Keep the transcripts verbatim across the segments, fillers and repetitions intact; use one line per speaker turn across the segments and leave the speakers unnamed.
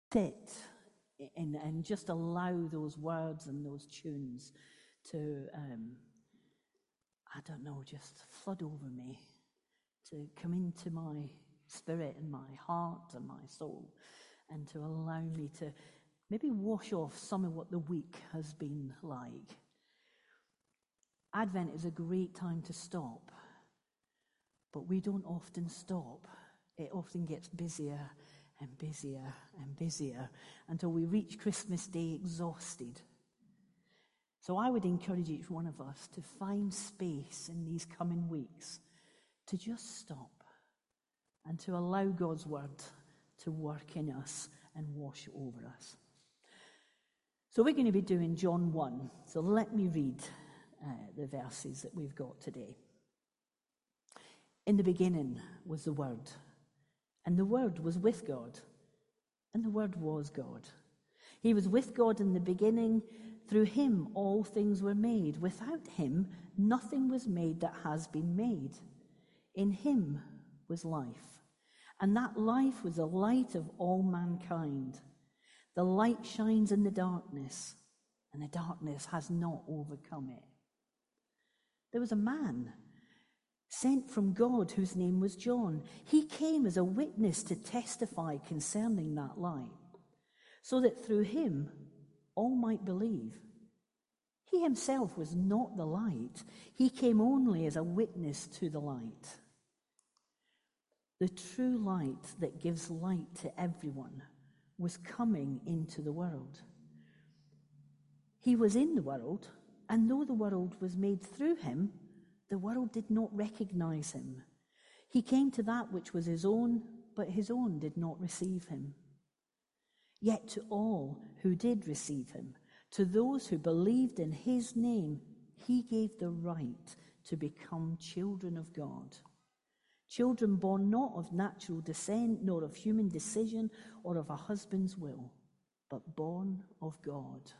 sit and, and just allow those words and those tunes to, um, I don't know, just flood over me, to come into my spirit and my heart and my soul, and to allow me to maybe wash off some of what the week has been like. Advent is a great time to stop, but we don't often stop. It often gets busier and busier and busier until we reach Christmas Day exhausted. So I would encourage each one of us to find space in these coming weeks to just stop and to allow God's word to work in us and wash over us. So we're going to be doing John one. So let me read uh, the verses that we've got today. In the beginning was the Word, and the Word was with God, and the Word was God. He was with God in the beginning. Through him all things were made. Without him nothing was made that has been made. In him was life, and that life was the light of all mankind. The light shines in the darkness, and the darkness has not overcome it. There was a man sent from God whose name was John. He came as a witness to testify concerning that light, so that through him all might believe. He himself was not the light. He came only as a witness to the light. The true light that gives light to everyone was coming into the world. He was in the world, and though the world was made through him, the world did not recognize him. He came to that which was his own, but his own did not receive him. Yet to all who did receive him, to those who believed in his name, he gave the right to become children of God. Children born not of natural descent, nor of human decision, or of a husband's will, but born of God.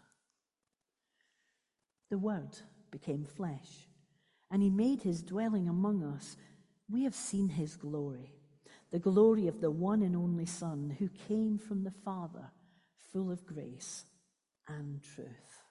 The Word became flesh, and he made his dwelling among us. We have seen his glory, the glory of the one and only Son, who came from the Father, full of grace and truth.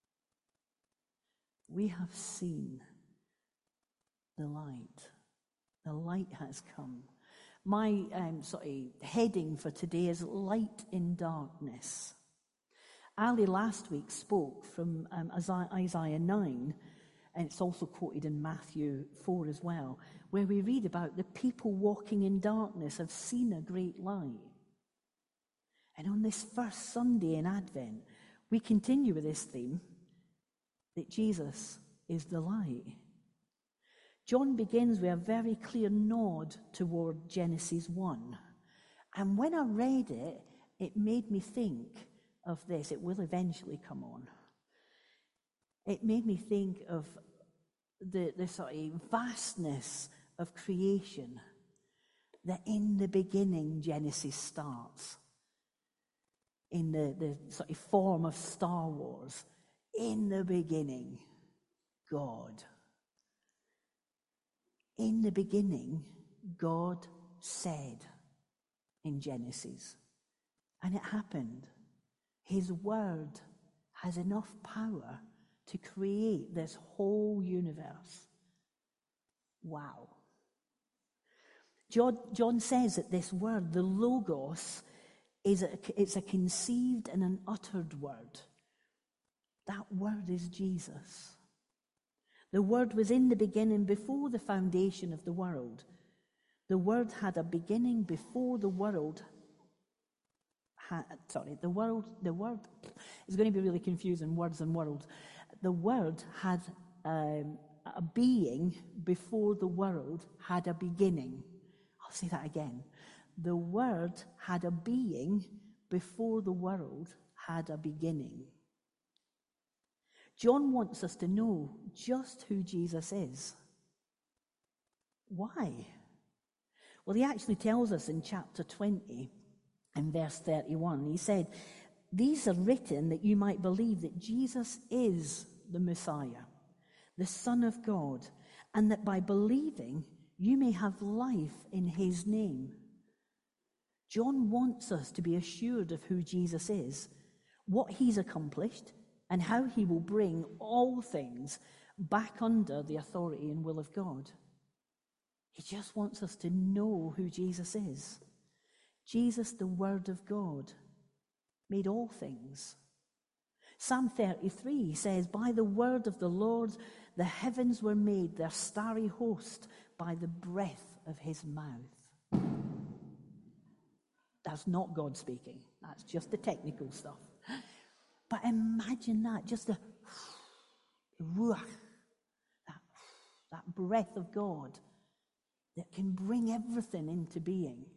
We have seen the light. The light has come. My um, sort of heading for today is Light in Darkness. Ali last week spoke from um, Isaiah nine, and it's also quoted in Matthew four as well, where we read about the people walking in darkness have seen a great light. And on this first Sunday in Advent, we continue with this theme, that Jesus is the light. John begins with a very clear nod toward Genesis one. And when I read it, it made me think of this. It will eventually come on. It made me think of the, the sort of vastness of creation, that in the beginning Genesis starts. In the, the sort of form of Star Wars. In the beginning, God. In the beginning, God said in Genesis. And it happened. His word has enough power to create this whole universe. Wow. John, John says that this word, the Logos, is a, it's a conceived and an uttered word. That word is Jesus. The Word was in the beginning before the foundation of the world. The Word had a beginning before the world had, sorry, the world, the Word, it's going to be really confusing, words and world. The Word had um, a being before the world had a beginning. I'll say that again. The Word had a being before the world had a beginning. John wants us to know just who Jesus is. Why? Well, he actually tells us in chapter twenty, in verse thirty-one, he said, "These are written that you might believe that Jesus is the Messiah, the Son of God, and that by believing you may have life in his name." John wants us to be assured of who Jesus is, what he's accomplished, and how he will bring all things back under the authority and will of God. He just wants us to know who Jesus is. Jesus, the Word of God, made all things. Psalm thirty-three says, by the word of the Lord, the heavens were made, their starry host, by the breath of his mouth. That's not God speaking. That's just the technical stuff. But imagine that, just the ruach, that, that breath of God that can bring everything into being.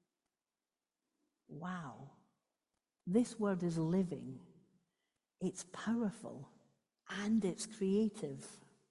Wow. This word is living. It's powerful. And it's creative.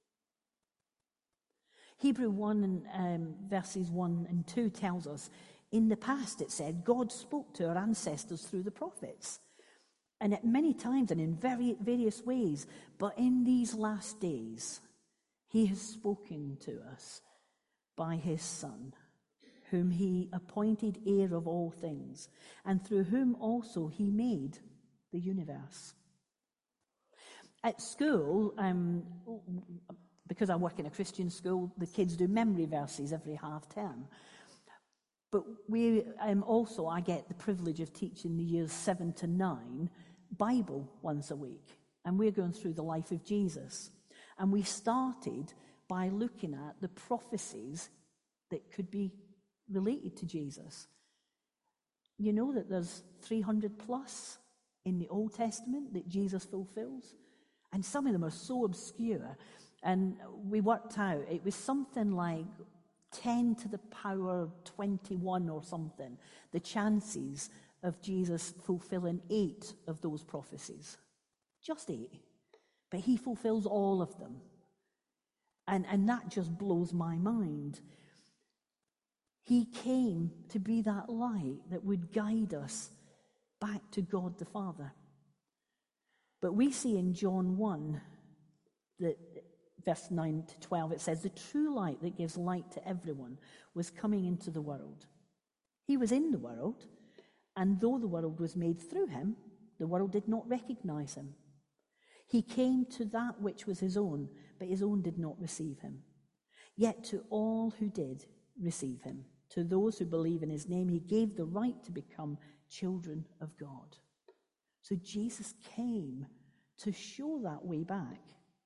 Hebrew one and um, verses one and two tells us, in the past it said, God spoke to our ancestors through the prophets. And at many times and in very various ways. But in these last days, he has spoken to us by his Son, whom he appointed heir of all things, and through whom also he made the universe. At school, um, because I work in a Christian school, the kids do memory verses every half term. But we um, also, I get the privilege of teaching the years seven to nine Bible once a week. And we're going through the life of Jesus. And we started by looking at the prophecies that could be related to Jesus. You know that there's three hundred plus in the Old Testament that Jesus fulfills. And some of them are so obscure. And we worked out, it was something like ten to the power twenty-one or something, the chances of Jesus fulfilling eight of those prophecies. Just eight. But he fulfills all of them. And, and that just blows my mind. He came to be that light that would guide us back to God the Father. But we see in John one, that verse nine to twelve, it says, the true light that gives light to everyone was coming into the world. He was in the world, and though the world was made through him, the world did not recognize him. He came to that which was his own, but his own did not receive him. Yet to all who did receive him, to those who believe in his name, he gave the right to become children of God. So Jesus came to show that way back.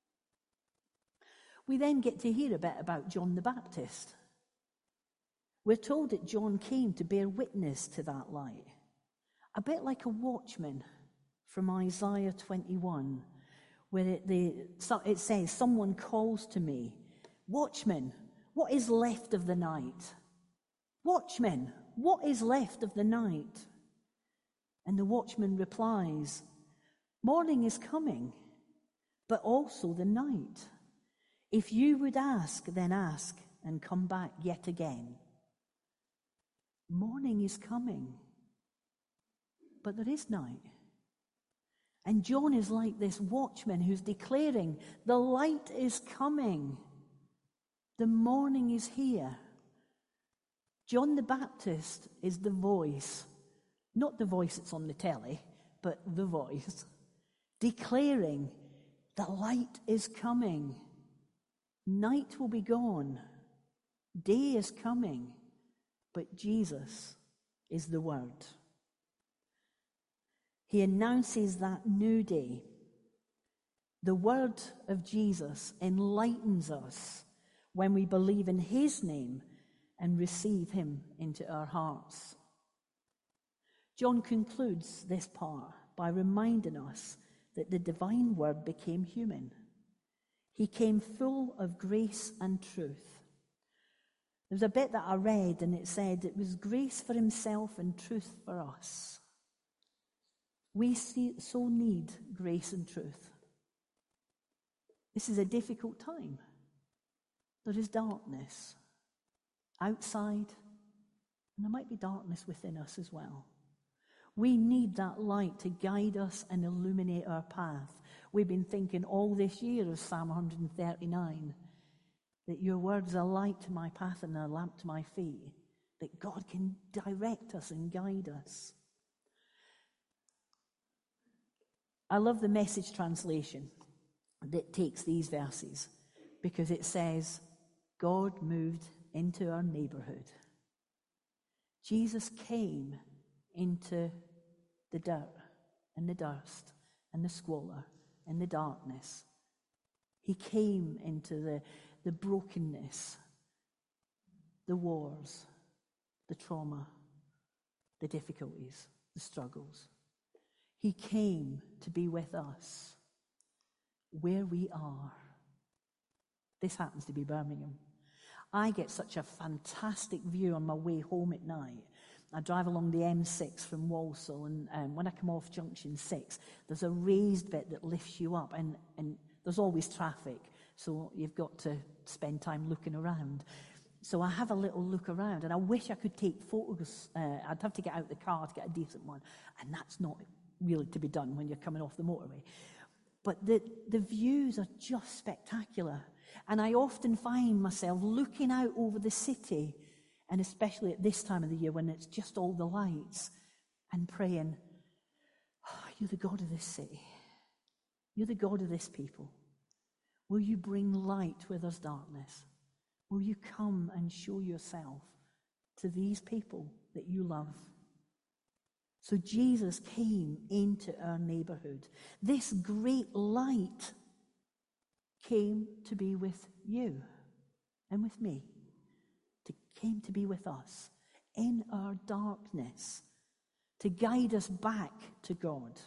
We then get to hear a bit about John the Baptist. We're told that John came to bear witness to that light. A bit like a watchman from Isaiah twenty-one, where it, the, it says, someone calls to me, watchman, what is left of the night? Watchman, what is left of the night? And the watchman replies, morning is coming, but also the night. If you would ask, then ask, and come back yet again. Morning is coming, but there is night. And John is like this watchman who's declaring, the light is coming. The morning is here. John the Baptist is the voice, not the voice that's on the telly, but the voice, declaring, the light is coming. Night will be gone. Day is coming. But Jesus is the Word. He announces that new day. The word of Jesus enlightens us when we believe in his name and receive him into our hearts. John concludes this part by reminding us that the divine word became human. He came full of grace and truth. There's a bit that I read and it said it was grace for himself and truth for us. We see, so need grace and truth. This is a difficult time. There is darkness outside, and there might be darkness within us as well. We need that light to guide us and illuminate our path. We've been thinking all this year of Psalm one thirty-nine, that your word's a light to my path and a lamp to my feet. that God can direct us and guide us. I love the Message translation that takes these verses because it says, God moved into our neighborhood. Jesus came into the dirt and the dust and the squalor and the darkness. He came into the, the brokenness, the wars, the trauma, the difficulties, the struggles. He came to be with us where we are. This happens to be Birmingham. I get such a fantastic view on my way home at night. I drive along the M six from Walsall, and um, when I come off junction six, there's a raised bit that lifts you up, and, and there's always traffic, so you've got to spend time looking around. So I have a little look around, and I wish I could take photos. Uh, I'd have to get out the car to get a decent one, and that's not really to be done when you're coming off the motorway. But the, the views are just spectacular. And I often find myself looking out over the city, and especially at this time of the year when it's just all the lights, and praying, oh, you're the God of this city. You're the God of this people. Will you bring light where there's darkness? Will you come and show yourself to these people that you love? So Jesus came into our neighborhood. This great light came to be with you and with me. To, came to be with us in our darkness, to guide us back to God.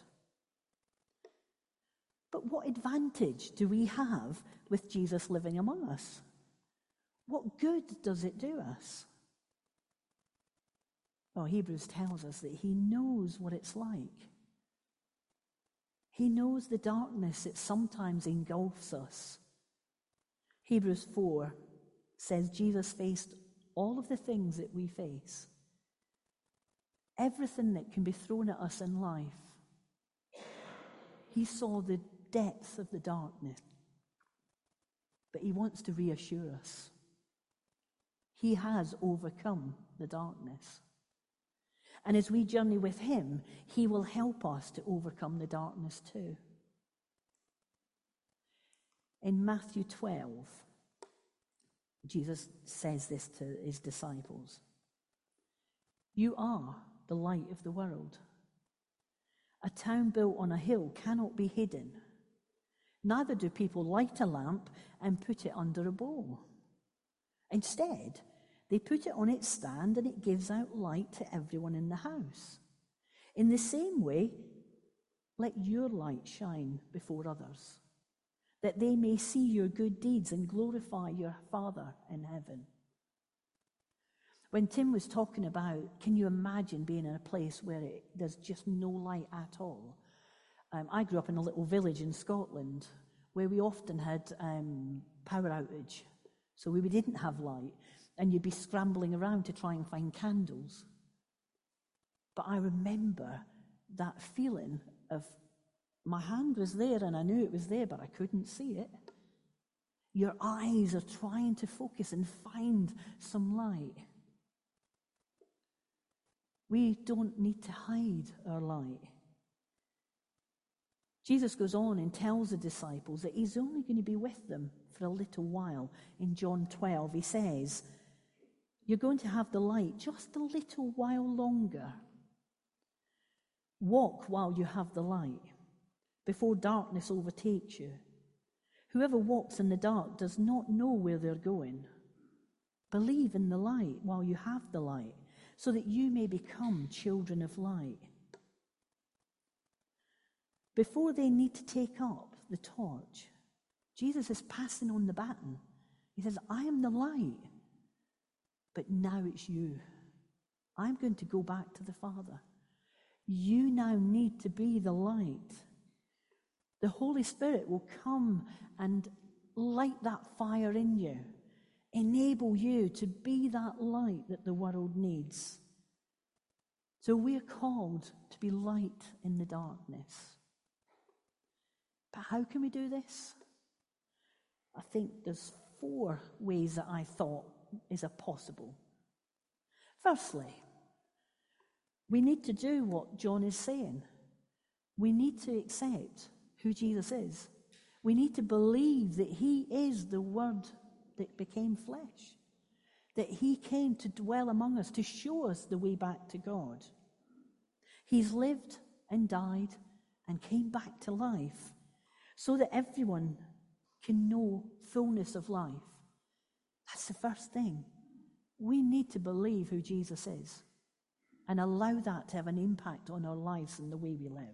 But what advantage do we have with Jesus living among us? What good does it do us? Well, Hebrews tells us that he knows what it's like. He knows the darkness that sometimes engulfs us. Hebrews four says Jesus faced all of the things that we face. Everything that can be thrown at us in life. He saw the depth of the darkness. But he wants to reassure us. He has overcome the darkness. And as we journey with him, he will help us to overcome the darkness too. In Matthew twelve, Jesus says this to his disciples. You are the light of the world. A town built on a hill cannot be hidden. Neither do people light a lamp and put it under a bowl. Instead, they put it on its stand and it gives out light to everyone in the house. In the same way, let your light shine before others, that they may see your good deeds and glorify your Father in heaven. When Tim was talking about, can you imagine being in a place where it, there's just no light at all? Um, I grew up in a little village in Scotland where we often had um, power outage, so we didn't have light. And you'd be scrambling around to try and find candles. But I remember that feeling of my hand was there and I knew it was there, but I couldn't see it. Your eyes are trying to focus and find some light. We don't need to hide our light. Jesus goes on and tells the disciples that he's only going to be with them for a little while. In John twelve, he says, you're going to have the light just a little while longer. Walk while you have the light, before darkness overtakes you. Whoever walks in the dark does not know where they're going. Believe in the light while you have the light, so that you may become children of light. Before they need to take up the torch, Jesus is passing on the baton. He says, I am the light. But now it's you. I'm going to go back to the Father. You now need to be the light. The Holy Spirit will come and light that fire in you, enable you to be that light that the world needs. So we're called to be light in the darkness. But how can we do this? I think there's four ways that I thought is a possible. Firstly, we need to do what John is saying. We need to accept who Jesus is. We need to believe that he is the Word that became flesh, that he came to dwell among us, to show us the way back to God. He's lived and died and came back to life so that everyone can know fullness of life. That's the first thing. We need to believe who Jesus is and allow that to have an impact on our lives and the way we live.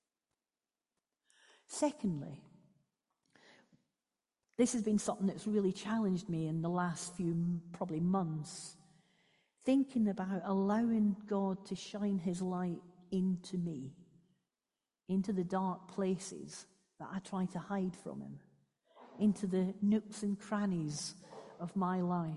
Secondly, this has been something that's really challenged me in the last few, probably months, thinking about allowing God to shine his light into me, into the dark places that I try to hide from him, into the nooks and crannies of my life.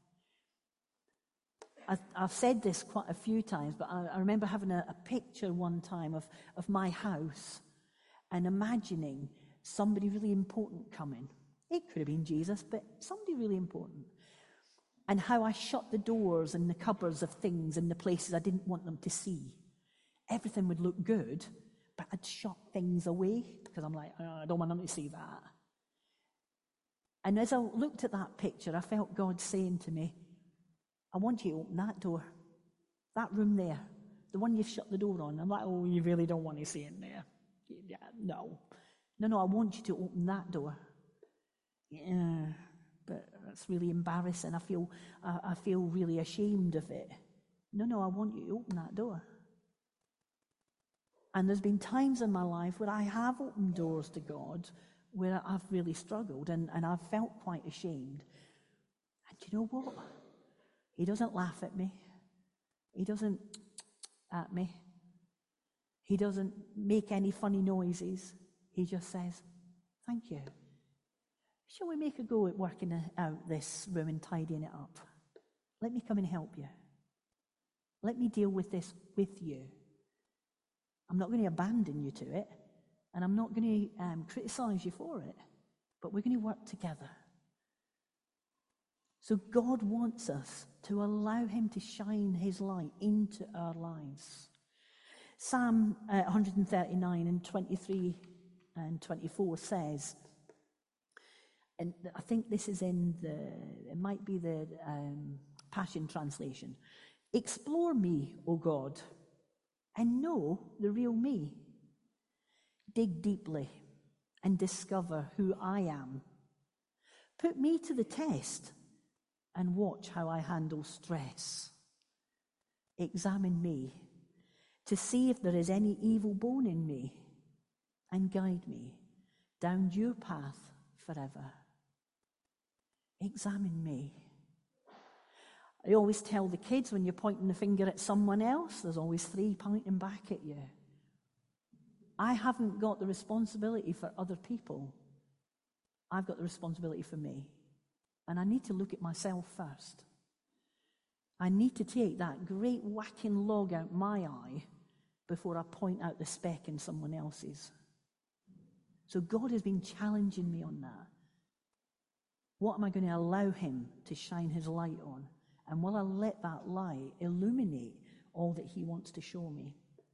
I've, I've said this quite a few times, but I, I remember having a, a picture one time of, of my house and imagining somebody really important coming. It could have been Jesus, but somebody really important. And how I shut the doors and the cupboards of things in the places I didn't want them to see. Everything would look good, but I'd shut things away because I'm like, oh, I don't want them to see that. And as I looked at that picture, I felt God saying to me, I want you to open that door, that room there, the one you've shut the door on. I'm like, oh, you really don't want to see in there. Yeah, no. No, no, I want you to open that door. Yeah, but that's really embarrassing. I feel, I, I feel really ashamed of it. No, no, I want you to open that door. And there's been times in my life where I have opened doors to God where I've really struggled and, and I've felt quite ashamed. And you know what? He doesn't laugh at me. He doesn't at me. He doesn't make any funny noises. He just says, thank you. Shall we make a go at working out this room and tidying it up? Let me come and help you. Let me deal with this with you. I'm not going to abandon you to it, and I'm not going to um, criticize you for it, but we're going to work together. So God wants us to allow him to shine his light into our lives. Psalm uh, one thirty-nine and twenty-three and twenty-four says, and I think this is in the, it might be the um, Passion Translation. Explore me, O God, and know the real me. Dig deeply and discover who I am. Put me to the test and watch how I handle stress. Examine me to see if there is any evil bone in me and guide me down your path forever. Examine me. I always tell the kids, when you're pointing the finger at someone else, there's always three pointing back at you. I haven't got the responsibility for other people. I've got the responsibility for me. And I need to look at myself first. I need to take that great whacking log out my eye before I point out the speck in someone else's. So God has been challenging me on that. What am I going to allow him to shine his light on? And will I let that light illuminate all that he wants to show me?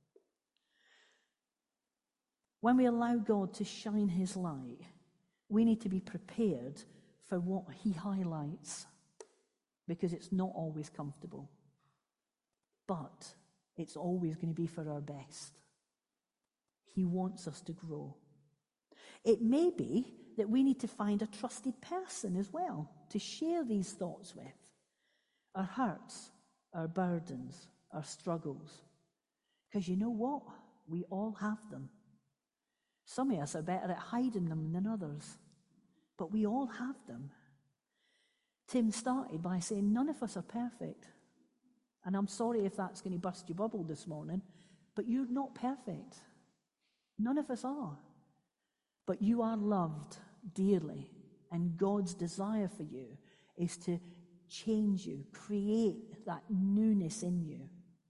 When we allow God to shine his light, we need to be prepared for what he highlights, because it's not always comfortable. But it's always going to be for our best. He wants us to grow. It may be that we need to find a trusted person as well to share these thoughts with. Our hurts, our burdens, our struggles. Because you know what? We all have them. Some of us are better at hiding them than others. But we all have them. Tim started by saying none of us are perfect. And I'm sorry if that's going to burst your bubble this morning, but you're not perfect. None of us are. But you are loved dearly, and God's desire for you is to change you, create that newness in you.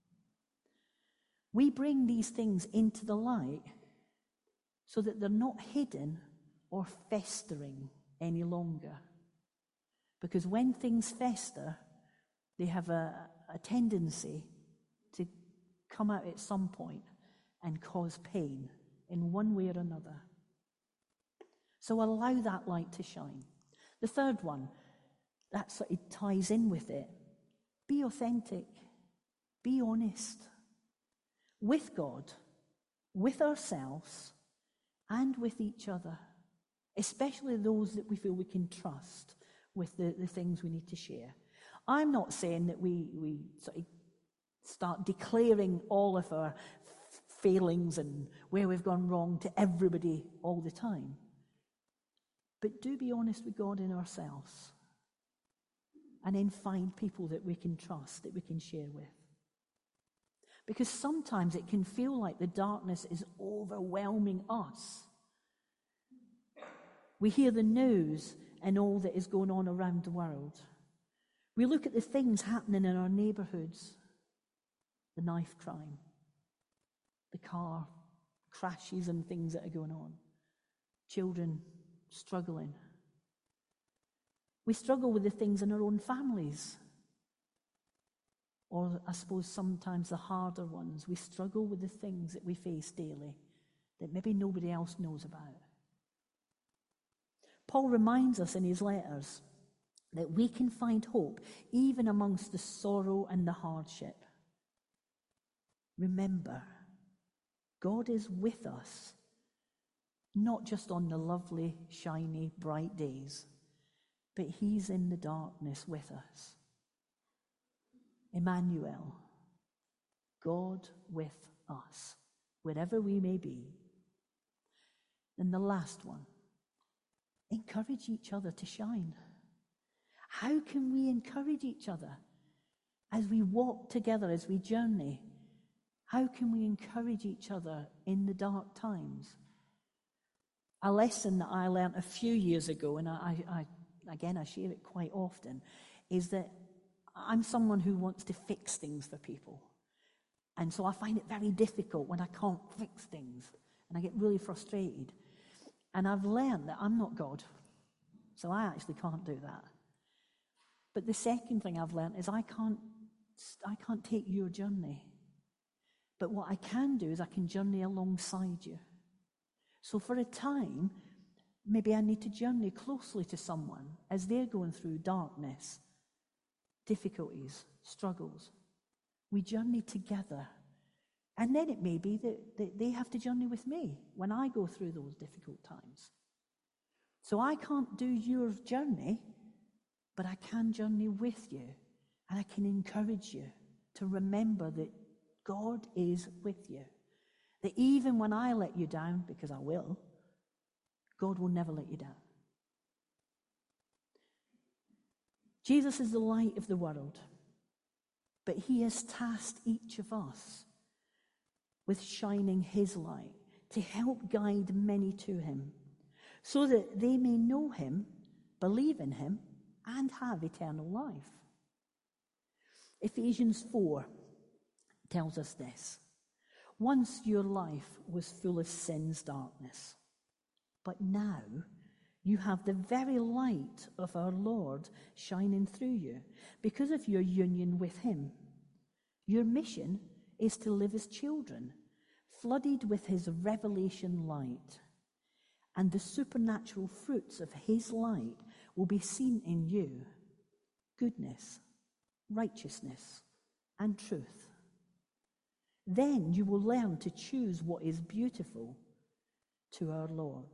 We bring these things into the light so that they're not hidden or festering any longer. Because when things fester, they have a, a tendency to come out at some point and cause pain in one way or another. So allow that light to shine. The third one, that sort of ties in with it. Be authentic. Be honest. With God, with ourselves, and with each other. Especially those that we feel we can trust with the, the things we need to share. I'm not saying that we, we sort of start declaring all of our f- failings and where we've gone wrong to everybody all the time. But do be honest with God in ourselves. And then find people that we can trust, that we can share with. Because sometimes it can feel like the darkness is overwhelming us. We hear the news and all that is going on around the world. We look at the things happening in our neighbourhoods. The knife crime, the car crashes and things that are going on. Children struggling. We struggle with the things in our own families. Or I suppose sometimes the harder ones. We struggle with the things that we face daily that maybe nobody else knows about. Paul reminds us in his letters that we can find hope even amongst the sorrow and the hardship. Remember, God is with us, not just on the lovely, shiny, bright days, but he's in the darkness with us. Emmanuel, God with us, wherever we may be. And the last one, encourage each other to shine. How can we encourage each other as we walk together, as we journey? How can we encourage each other in the dark times? A lesson that I learned a few years ago, and I, I, again, I share it quite often, is that I'm someone who wants to fix things for people. And so I find it very difficult when I can't fix things, and I get really frustrated. And I've learned that I'm not God, so I actually can't do that. But the second thing I've learned is I can't, I can't take your journey. But what I can do is I can journey alongside you. So for a time, maybe I need to journey closely to someone as they're going through darkness, difficulties, struggles. We journey together. And then it may be that, that they have to journey with me when I go through those difficult times. So I can't do your journey, but I can journey with you. And I can encourage you to remember that God is with you. That even when I let you down, because I will, God will never let you down. Jesus is the light of the world, but he has tasked each of us with shining his light to help guide many to him, so that they may know him, believe in him, and have eternal life. Ephesians four tells us this. Once your life was full of sin's darkness, but now you have the very light of our Lord shining through you because of your union with him. Your mission is to live as children, flooded with his revelation light, and the supernatural fruits of his light will be seen in you: goodness, righteousness, and truth. Then you will learn to choose what is beautiful to our Lord.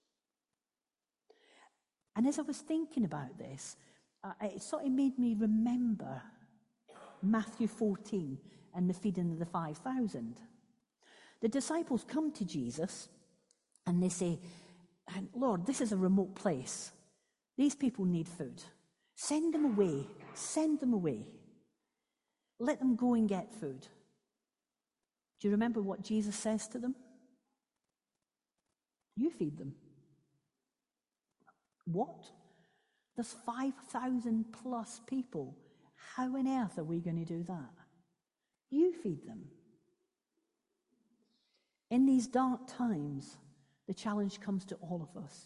And as I was thinking about this, uh, it sort of made me remember Matthew fourteen and the feeding of the five thousand. The disciples come to Jesus and they say, Lord, this is a remote place. These people need food. Send them away. Send them away. Let them go and get food. Do you remember what Jesus says to them? You feed them. What? There's five thousand plus people. How on earth are we going to do that? You feed them. In these dark times, the challenge comes to all of us.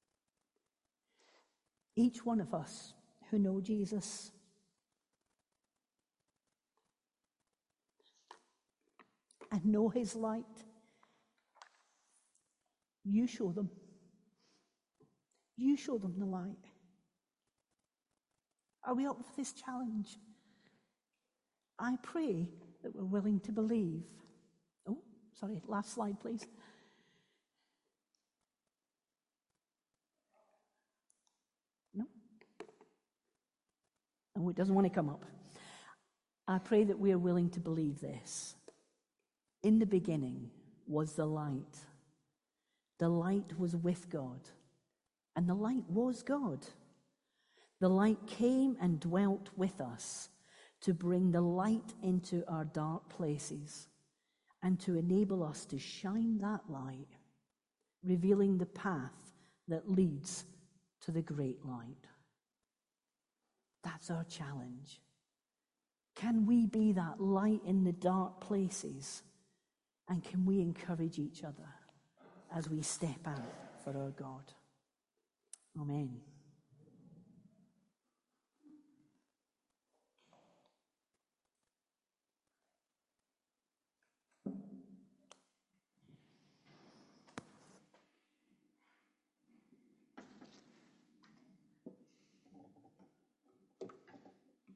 Each one of us who know Jesus, and know his light. You show them. You show them the light. Are we up for this challenge? I pray that we're willing to believe. Oh, sorry, last slide, please. No? Oh, it doesn't want to come up. I pray that we are willing to believe this. In the beginning was the light. The light was with God, and the light was God. The light came and dwelt with us to bring the light into our dark places and to enable us to shine that light, revealing the path that leads to the great light. That's our challenge. Can we be that light in the dark places? And can we encourage each other as we step out for our God? Amen.